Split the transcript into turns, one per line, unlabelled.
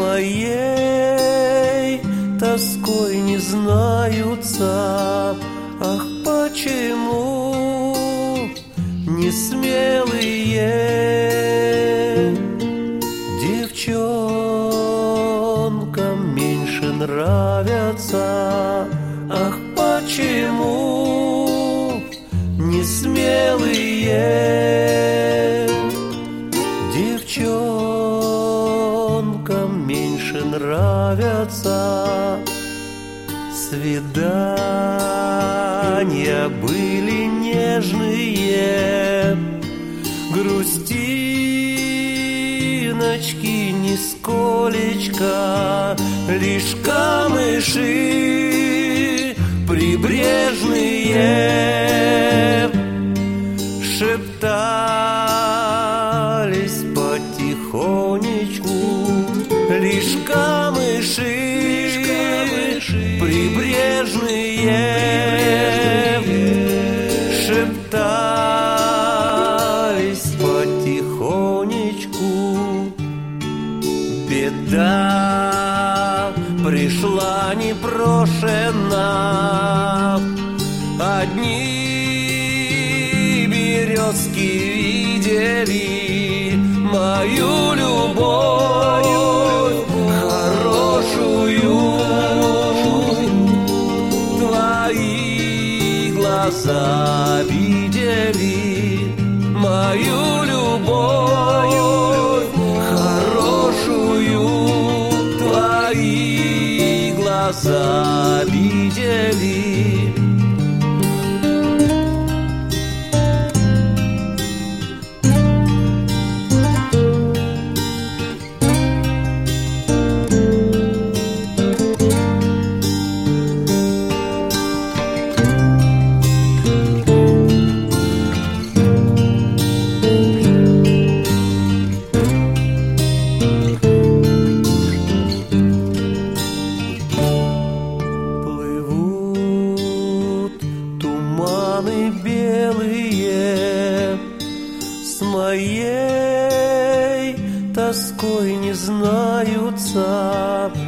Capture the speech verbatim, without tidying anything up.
моей тоской не знаются. Ах, почему не смелые девчонкам меньше нравятся? Ах, почему не смелые девчонкам меньше нравятся? Свидания были нежные, грустиночки нисколечко, лишь камыши прибрежные шептались потихонечку, лишь камыши прибрежные шептались потихонечку. Беда пришла непрошена, одни березки видели мою любовь хорошую. Твои глаза видели мою любовь хорошую. Твои глаза видели. Белые с моей тоской не знаются.